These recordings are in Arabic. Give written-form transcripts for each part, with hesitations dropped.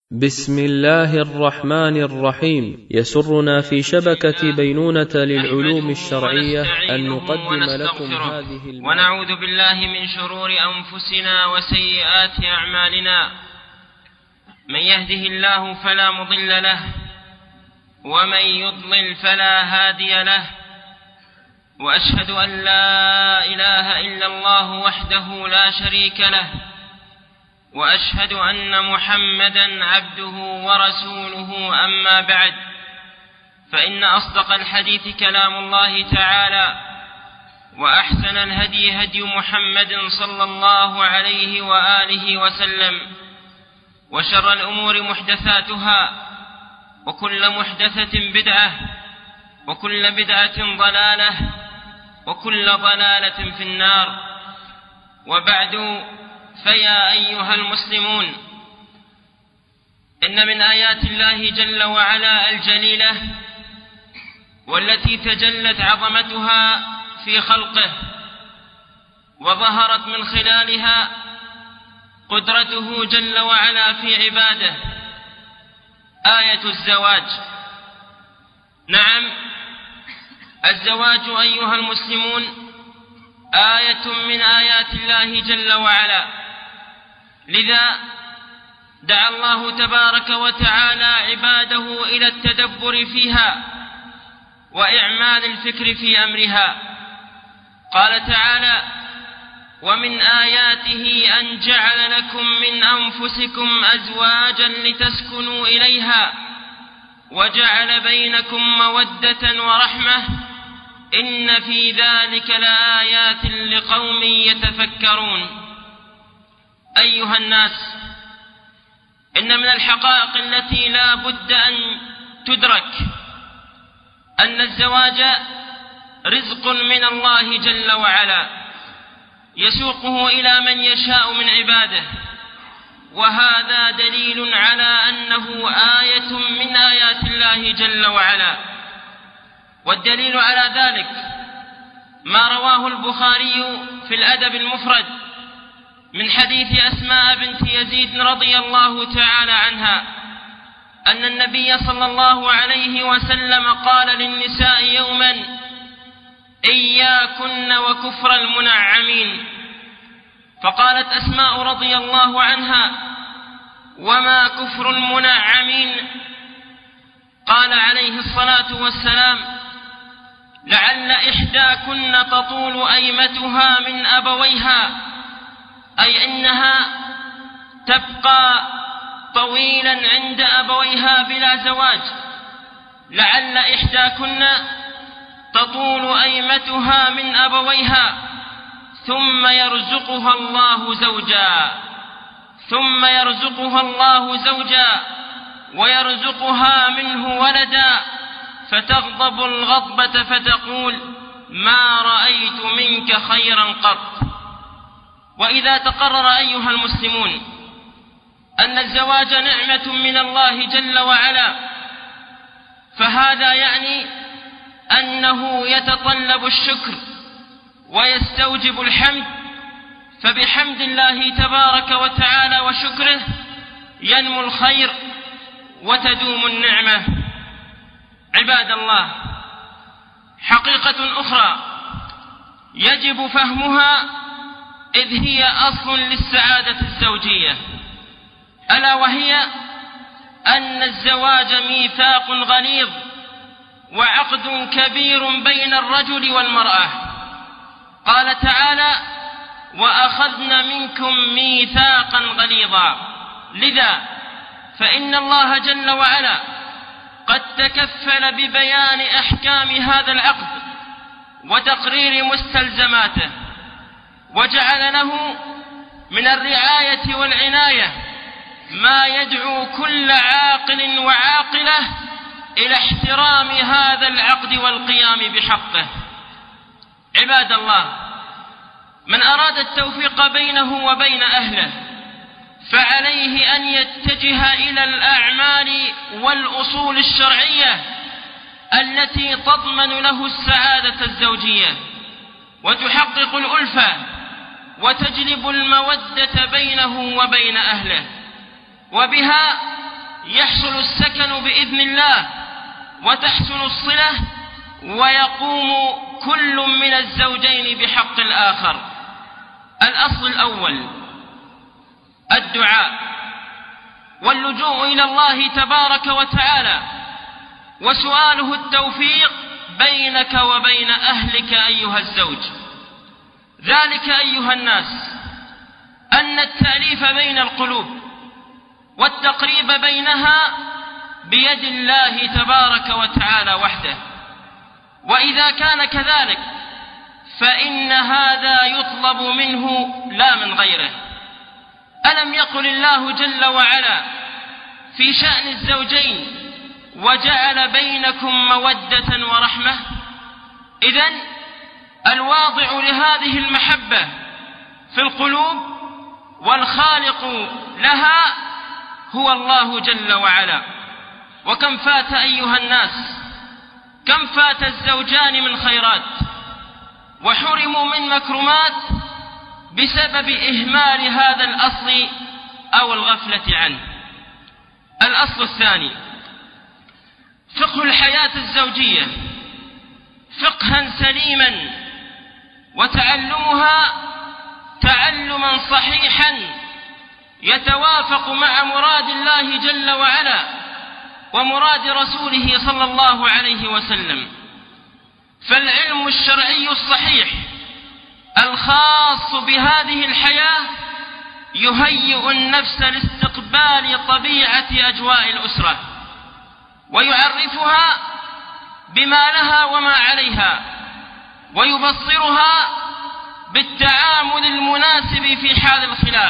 بسم الله الرحمن الرحيم. يسرنا في شبكة بينونة للعلوم الشرعية أن نقدم لكم هذه ونعوذ بالله من شرور أنفسنا وسيئات أعمالنا، من يهده الله فلا مضل له ومن يضلل فلا هادي له، وأشهد أن لا إله إلا الله وحده لا شريك له، وأشهد أن محمدًا عبده ورسوله. أما بعد، فإن أصدق الحديث كلام الله تعالى، وأحسن الهدي هدي محمد صلى الله عليه وآله وسلم، وشر الأمور محدثاتها، وكل محدثة بدعة، وكل بدعة ضلالة، وكل ضلالة في النار. وبعد، فيا أيها المسلمون، إن من آيات الله جل وعلا الجليلة والتي تجلت عظمتها في خلقه وظهرت من خلالها قدرته جل وعلا في عباده، آية الزواج. نعم، الزواج أيها المسلمون آية من آيات الله جل وعلا، لذا دعا الله تبارك وتعالى عباده إلى التدبر فيها وإعمال الفكر في أمرها. قال تعالى: ومن آياته أن جعل لكم من أنفسكم أزواجا لتسكنوا إليها وجعل بينكم مودة ورحمة إن في ذلك لآيات لقوم يتفكرون. أيها الناس، إن من الحقائق التي لا بد أن تدرك أن الزواج رزق من الله جل وعلا يسوقه إلى من يشاء من عباده، وهذا دليل على أنه آية من آيات الله جل وعلا. والدليل على ذلك ما رواه البخاري في الأدب المفرد من حديث أسماء بنت يزيد رضي الله تعالى عنها أن النبي صلى الله عليه وسلم قال للنساء يوما: إياكن وكفر المنعمين. فقالت أسماء رضي الله عنها: وما كفر المنعمين؟ قال عليه الصلاة والسلام: لعل إحداكن تطول أيمتها من أبويها، أي إنها تبقى طويلا عند أبويها بلا زواج. لعل إحداكن تطول أيمتها من أبويها ثم يرزقها الله زوجا ويرزقها منه ولدا، فتغضب الغضبة فتقول: ما رأيت منك خيرا قط. وإذا تقرر أيها المسلمون أن الزواج نعمة من الله جل وعلا، فهذا يعني أنه يتطلب الشكر ويستوجب الحمد، فبحمد الله تبارك وتعالى وشكره ينمو الخير وتدوم النعمة. عباد الله، حقيقة أخرى يجب فهمها، إذ هي أصل للسعادة الزوجية، ألا وهي أن الزواج ميثاق غليظ وعقد كبير بين الرجل والمرأة. قال تعالى: وأخذنا منكم ميثاقا غليظا. لذا فإن الله جل وعلا قد تكفل ببيان أحكام هذا العقد وتقرير مستلزماته، وجعل له من الرعاية والعناية ما يدعو كل عاقل وعاقلة إلى احترام هذا العقد والقيام بحقه. عباد الله، من أراد التوفيق بينه وبين أهله فعليه أن يتجه إلى الأعمال والأصول الشرعية التي تضمن له السعادة الزوجية وتحقق الألفة وتجلب المودة بينه وبين أهله، وبها يحصل السكن بإذن الله وتحسن الصلة ويقوم كل من الزوجين بحق الآخر. الأصل الأول الدعاء واللجوء إلى الله تبارك وتعالى وسؤاله التوفيق بينك وبين أهلك أيها الزوج. ذلك أيها الناس أن التأليف بين القلوب والتقريب بينها بيد الله تبارك وتعالى وحده، وإذا كان كذلك فإن هذا يطلب منه لا من غيره. ألم يقل الله جل وعلا في شأن الزوجين وجعل بينكم مودة ورحمة؟ إذن الواضع لهذه المحبة في القلوب والخالق لها هو الله جل وعلا. وكم فات أيها الناس، كم فات الزوجان من خيرات وحرموا من مكرمات بسبب إهمال هذا الأصل أو الغفلة عنه. الأصل الثاني فقه الحياة الزوجية فقها سليما وتعلمها تعلما صحيحا يتوافق مع مراد الله جل وعلا ومراد رسوله صلى الله عليه وسلم. فالعلم الشرعي الصحيح الخاص بهذه الحياة يهيئ النفس لاستقبال طبيعة أجواء الأسرة ويعرفها بما لها وما عليها ويبصرها بالتعامل المناسب في حال الخلاف.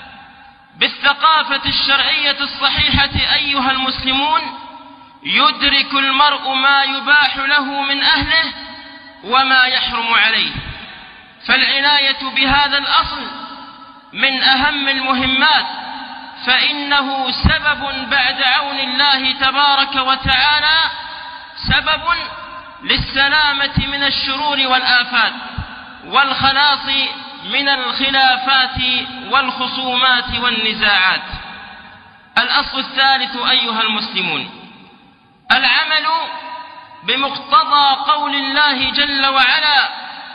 بالثقافة الشرعية الصحيحة أيها المسلمون يدرك المرء ما يباح له من أهله وما يحرم عليه. فالعناية بهذا الأصل من أهم المهمات، فإنه سبب بعد عون الله تبارك وتعالى سبب للسلامة من الشرور والآفات والخلاص من الخلافات والخصومات والنزاعات. الأصل الثالث أيها المسلمون العمل بمقتضى قول الله جل وعلا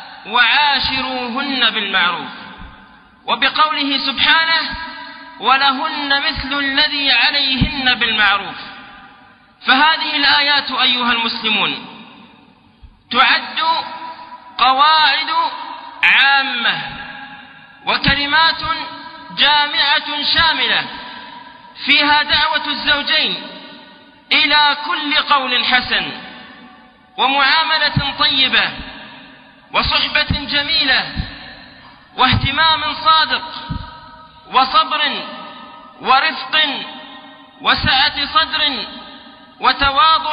وعاشروهن بالمعروف، وبقوله سبحانه ولهن مثل الذي عليهن بالمعروف. فهذه الآيات أيها المسلمون تعد قواعد عامة وكلمات جامعة شاملة فيها دعوة الزوجين إلى كل قول حسن ومعاملة طيبة وصحبة جميلة واهتمام صادق وصبر ورفق وسعة صدر وتواضع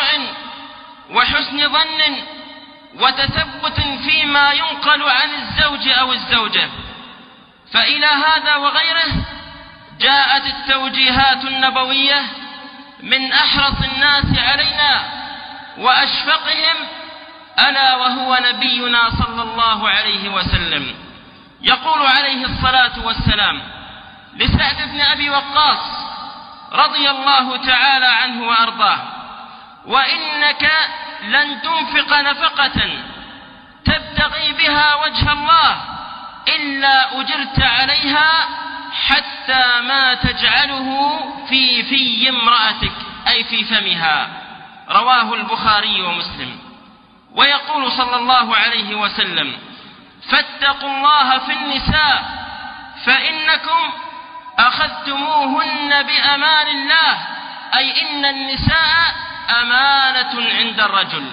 وحسن ظن وتثبت فيما ينقل عن الزوج أو الزوجة. فإلى هذا وغيره جاءت التوجيهات النبوية من أحرص الناس علينا وأشفقهم ألا وهو نبينا صلى الله عليه وسلم. يقول عليه الصلاة والسلام لسعد بن أبي وقاص رضي الله تعالى عنه وأرضاه: وإنك لن تنفق نفقة تبتغي بها وجه الله إلا أجرت عليها حتى ما تجعله في امرأتك، أي في فمها. رواه البخاري ومسلم. ويقول صلى الله عليه وسلم: فاتقوا الله في النساء فإنكم أخذتموهن بأمان الله، أي إن النساء أمانة عند الرجل.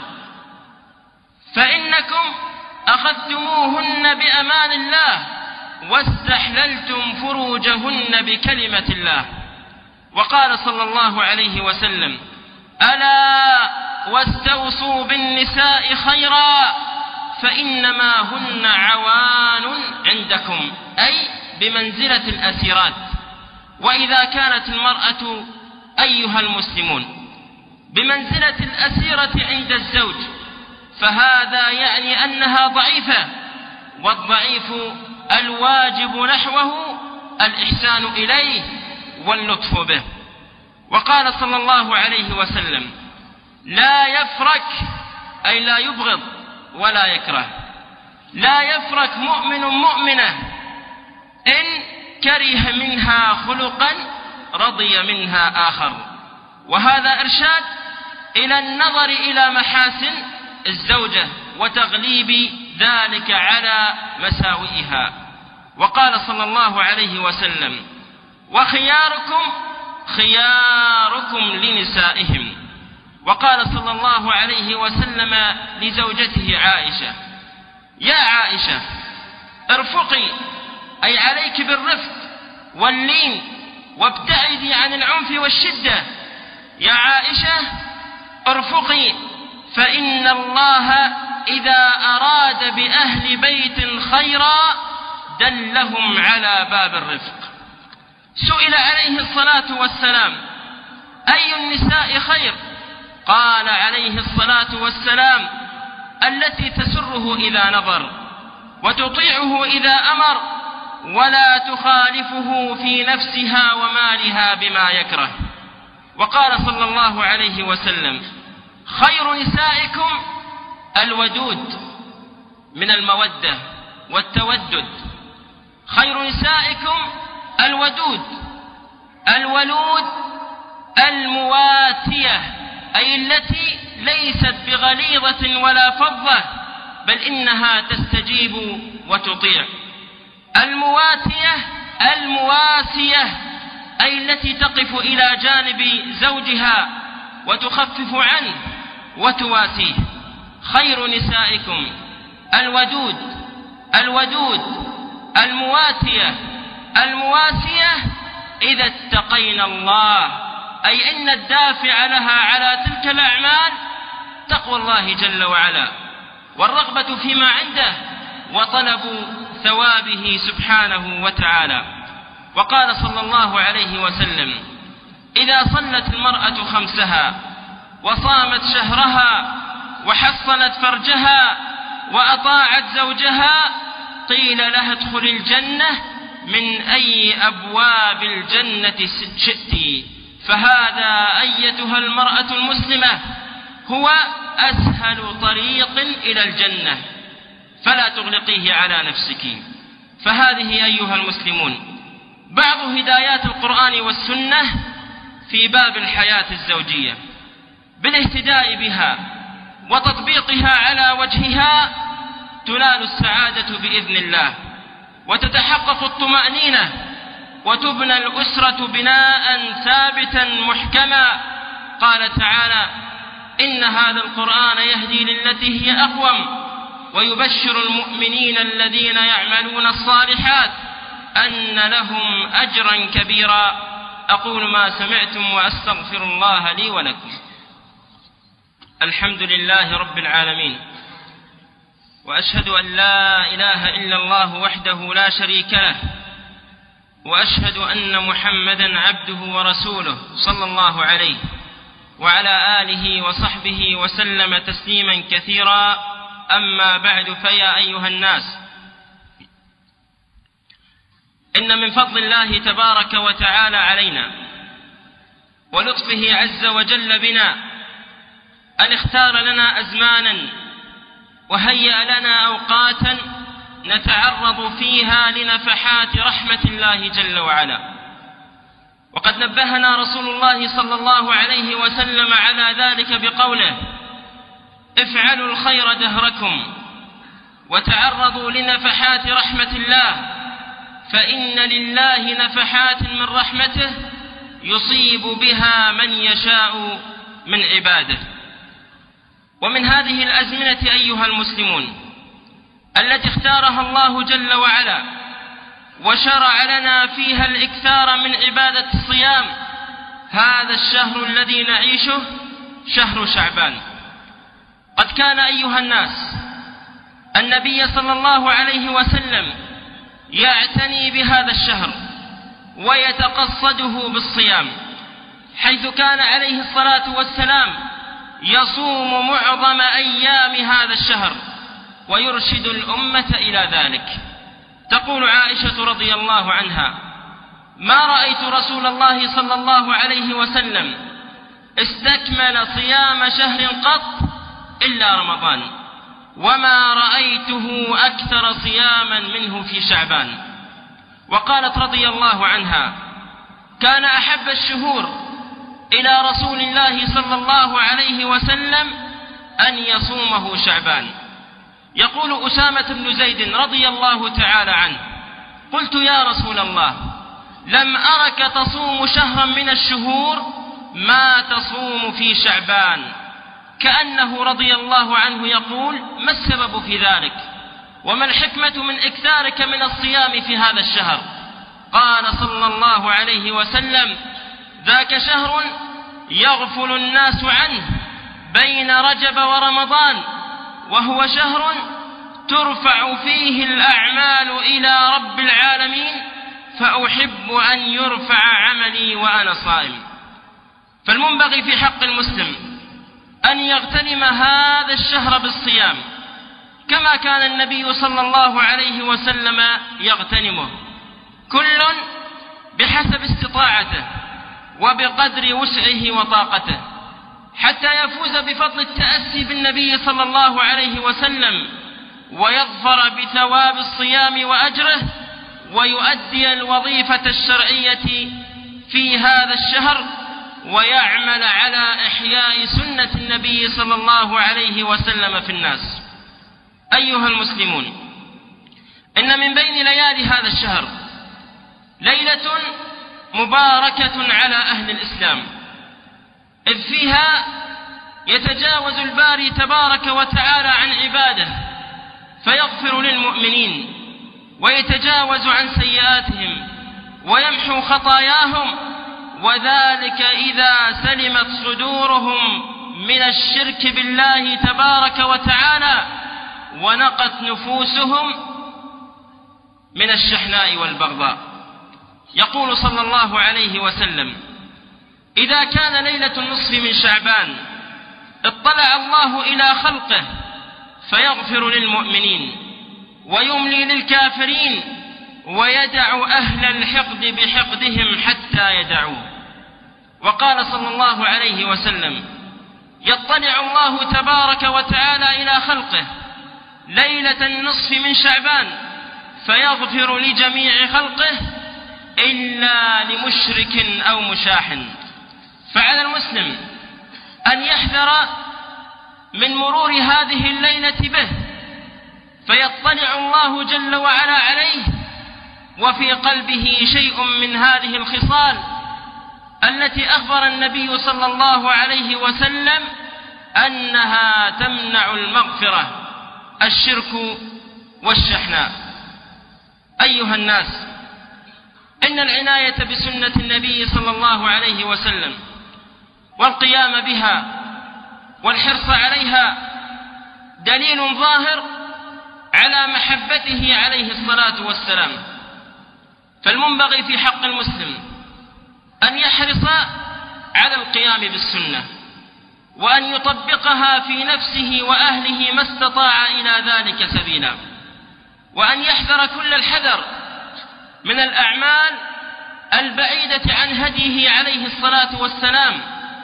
فإنكم أخذتموهن بأمان الله واستحللتم فروجهن بكلمة الله. وقال صلى الله عليه وسلم: ألا واستوصوا بالنساء خيرا فإنما هن عوان عندكم، أي بمنزلة الأسيرات. وإذا كانت المرأة أيها المسلمون بمنزلة الأسيرة عند الزوج فهذا يعني أنها ضعيفة، والضعيف الواجب نحوه الإحسان إليه واللطف به. وقال صلى الله عليه وسلم: لا يفرك، أي لا يبغض ولا يكره، لا يفرك مؤمن مؤمنة إن كره منها خلقا رضي منها آخر. وهذا إرشاد إلى النظر إلى محاسن الزوجة وتغليب ذلك على مساوئها. وقال صلى الله عليه وسلم: وخياركم خياركم لنسائهم. وقال صلى الله عليه وسلم لزوجته عائشة: يا عائشة ارفقي، أي عليك بالرفق واللين وابتعدي عن العنف والشدة. يا عائشة ارفقي، فإن الله إذا أراد بأهل بيت خيرا دلهم على باب الرفق. سئل عليه الصلاة والسلام: أي النساء خير؟ قال عليه الصلاة والسلام: التي تسره إذا نظر وتطيعه إذا أمر ولا تخالفه في نفسها ومالها بما يكره. وقال صلى الله عليه وسلم: خير نسائكم الودود، من المودة والتودد. خير نسائكم الودود، الولود، المواتية، أي التي ليست بغليظة ولا فظة، بل إنها تستجيب وتطيع. المواتية المواسية، أي التي تقف إلى جانب زوجها وتخفف عنه وتواسيه. خير نسائكم الودود، الودود، المواتية، المواسية، إذا اتقينا الله، أي إن الدافع لها على تلك الأعمال تقوى الله جل وعلا والرغبة فيما عنده وطلب ثوابه سبحانه وتعالى. وقال صلى الله عليه وسلم: إذا صلت المرأة خمسها وصامت شهرها وحصنت فرجها وأطاعت زوجها قيل لها ادخل الجنة من أي أبواب الجنة شئت. فهذا أيتها المرأة المسلمة هو أسهل طريق إلى الجنة، فلا تغلقيه على نفسك. فهذه أيها المسلمون بعض هدايات القرآن والسنة في باب الحياة الزوجية. بالاهتداء بها وتطبيقها على وجهها تنال السعادة بإذن الله، وتتحقق الطمأنينة، وتبنى الأسرة بناء ثابتا محكما. قال تعالى: إن هذا القرآن يهدي للتي هي أقوم ويبشر المؤمنين الذين يعملون الصالحات أن لهم أجرا كبيرا. أقول ما سمعتم وأستغفر الله لي ولكم. الحمد لله رب العالمين، وأشهد أن لا إله إلا الله وحده لا شريك له، وأشهد أن محمدا عبده ورسوله صلى الله عليه وعلى آله وصحبه وسلم تسليما كثيرا. أما بعد، فيا أيها الناس، إن من فضل الله تبارك وتعالى علينا ولطفه عز وجل بنا أن اختار لنا أزمانا وهيأ لنا أوقاتا نتعرض فيها لنفحات رحمة الله جل وعلا. وقد نبهنا رسول الله صلى الله عليه وسلم على ذلك بقوله: افعلوا الخير دهركم وتعرضوا لنفحات رحمة الله، فإن لله نفحات من رحمته يصيب بها من يشاء من عباده. ومن هذه الأزمنة أيها المسلمون التي اختارها الله جل وعلا وشرع لنا فيها الإكثار من عبادة الصيام هذا الشهر الذي نعيشه، شهر شعبان. قد كان أيها الناس النبي صلى الله عليه وسلم يعتني بهذا الشهر ويتقصده بالصيام، حيث كان عليه الصلاة والسلام يصوم معظم أيام هذا الشهر ويرشد الأمة إلى ذلك. تقول عائشة رضي الله عنها: ما رأيت رسول الله صلى الله عليه وسلم استكمل صيام شهر قط إلا رمضان، وما رأيته أكثر صياما منه في شعبان. وقالت رضي الله عنها: كان أحب الشهور إلى رسول الله صلى الله عليه وسلم أن يصومه شعبان. يقول أسامة بن زيد رضي الله تعالى عنه: قلت يا رسول الله، لم أرك تصوم شهرا من الشهور ما تصوم في شعبان، كأنه رضي الله عنه يقول: ما السبب في ذلك؟ وما الحكمة من إكثارك من الصيام في هذا الشهر؟ قال صلى الله عليه وسلم: ذاك شهر يغفل الناس عنه بين رجب ورمضان، وهو شهر ترفع فيه الأعمال إلى رب العالمين، فأحب أن يرفع عملي وأنا صائم. فالمنبغي في حق المسلم أن يغتنم هذا الشهر بالصيام كما كان النبي صلى الله عليه وسلم يغتنمه، كل بحسب استطاعته وبقدر وسعه وطاقته، حتى يفوز بفضل التأسي بالنبي صلى الله عليه وسلم ويظفر بثواب الصيام وأجره، ويؤدي الوظيفة الشرعية في هذا الشهر، ويعمل على إحياء سنة النبي صلى الله عليه وسلم في الناس. أيها المسلمون، إن من بين ليالي هذا الشهر ليلة مباركة على أهل الإسلام، إذ فيها يتجاوز الباري تبارك وتعالى عن عباده فيغفر للمؤمنين ويتجاوز عن سيئاتهم ويمحو خطاياهم، وذلك إذا سلمت صدورهم من الشرك بالله تبارك وتعالى ونقت نفوسهم من الشحناء والبغضاء. يقول صلى الله عليه وسلم: إذا كان ليلة النصف من شعبان اطلع الله إلى خلقه فيغفر للمؤمنين ويملي للكافرين ويدع أهل الحقد بحقدهم حتى يدعوه. وقال صلى الله عليه وسلم: يطلع الله تبارك وتعالى إلى خلقه ليلة النصف من شعبان فيغفر لجميع خلقه إلا لمشرك أو مشاحن. فعلى المسلم أن يحذر من مرور هذه الليلة به، فيطلع الله جل وعلا عليه وفي قلبه شيء من هذه الخصال التي أخبر النبي صلى الله عليه وسلم أنها تمنع المغفرة: الشرك والشحناء. أيها الناس، إن العناية بسنة النبي صلى الله عليه وسلم والقيام بها والحرص عليها دليل ظاهر على محبته عليه الصلاة والسلام. فالمنبغي في حق المسلم أن يحرص على القيام بالسنة وأن يطبقها في نفسه وأهله ما استطاع إلى ذلك سبيلا، وأن يحذر كل الحذر من الأعمال البعيدة عن هديه عليه الصلاة والسلام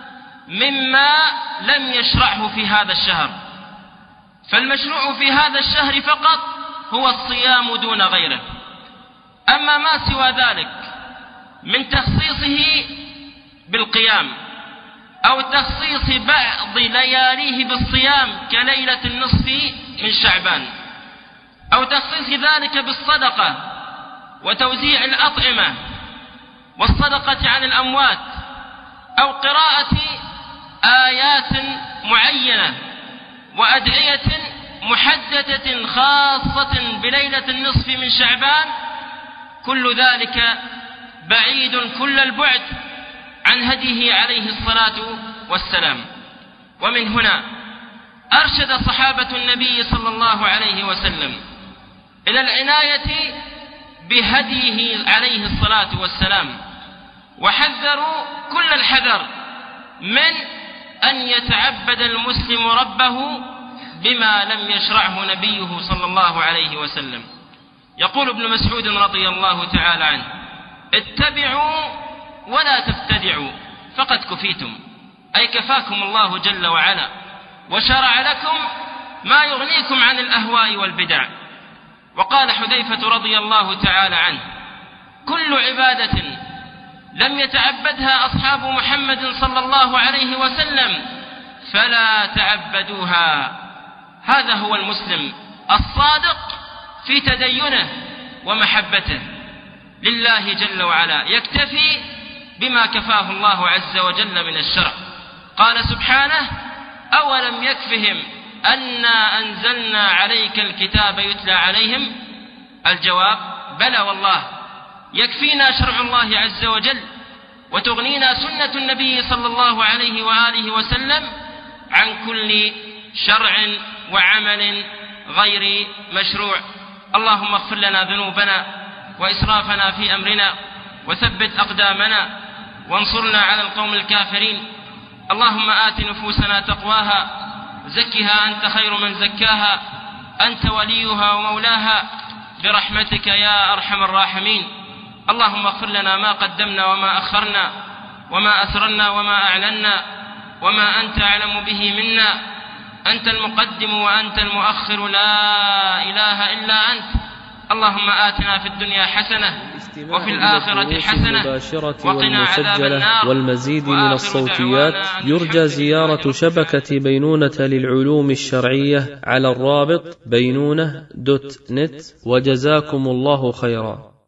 مما لم يشرعه في هذا الشهر. فالمشروع في هذا الشهر فقط هو الصيام دون غيره. أما ما سوى ذلك من تخصيصه بالقيام أو تخصيص بعض لياليه بالصيام كليلة النصف من شعبان، أو تخصيص ذلك بالصدقة وتوزيع الأطعمة والصدقة عن الأموات، أو قراءة آيات معينة وأدعية محددة خاصة بليلة النصف من شعبان، كل ذلك بعيد كل البعد عن هديه عليه الصلاة والسلام. ومن هنا أرشد صحابة النبي صلى الله عليه وسلم إلى العناية بهديه عليه الصلاة والسلام، وحذروا كل الحذر من أن يتعبد المسلم ربه بما لم يشرعه نبيه صلى الله عليه وسلم. يقول ابن مسعود رضي الله تعالى عنه: اتبعوا ولا تبتدعوا فقد كفيتم، أي كفاكم الله جل وعلا وشرع لكم ما يغنيكم عن الأهواء والبدع. وقال حذيفة رضي الله تعالى عنه: كل عبادة لم يتعبدها أصحاب محمد صلى الله عليه وسلم فلا تعبدوها. هذا هو المسلم الصادق في تدينه ومحبته لله جل وعلا، يكتفي بما كفاه الله عز وجل من الشرع. قال سبحانه: أولم يكفهم أنا أنزلنا عليك الكتاب يتلى عليهم؟ الجواب: بلى والله، يكفينا شرع الله عز وجل، وتغنينا سنة النبي صلى الله عليه وآله وسلم عن كل شرع وعمل غير مشروع. اللهم اغفر لنا ذنوبنا وإسرافنا في أمرنا، وثبت أقدامنا، وانصرنا على القوم الكافرين. اللهم آت نفوسنا تقواها، زكها أنت خير من زكاها، أنت وليها ومولاها، برحمتك يا أرحم الراحمين. اللهم اغفر لنا ما قدمنا وما أخرنا، وما أسررنا وما أعلنا، وما أنت أعلم به منا. أنت المقدم وأنت المؤخر، لا إله إلا أنت. اللهم آتنا في الدنيا حسنة وفي الآخرة حسنة وقنا عذاب النار. والمزيد من الصوتيات يرجى زيارة شبكة بينونة للعلوم الشرعية على الرابط بينونة.net. وجزاكم الله خيرا.